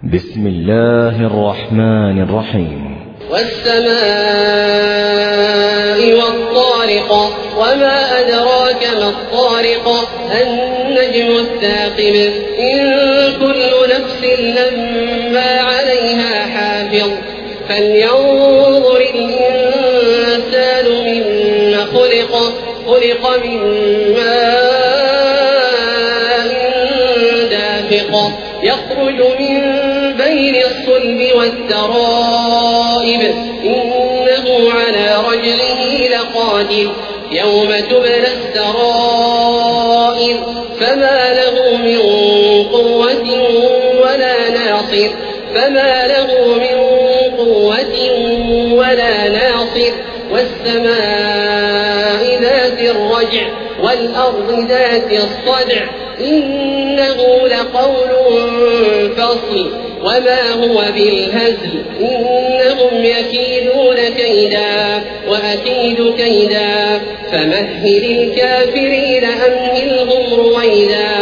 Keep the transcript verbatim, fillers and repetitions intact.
بسم الله الرحمن الرحيم. والسماء والطارق وما أدراك ما الطارق النجم الثاقب إن كل نفس لما عليها حافظ فلينظر الإنسان مما خلق خلق من ماء دافق يخرج من بين الصلب والترائب إنه على رجله لقادر يوم تبلى السرائر فما له من قوة ولا ناصر فما له من قوة ولا ناصر والسماء ذات الرجع والأرض ذات الصدع إنه لقول فصل وما هو بالهزل إنهم يكيدون كيدا وأكيد كيدا فمهل الكافرين أمهلهم رويدا.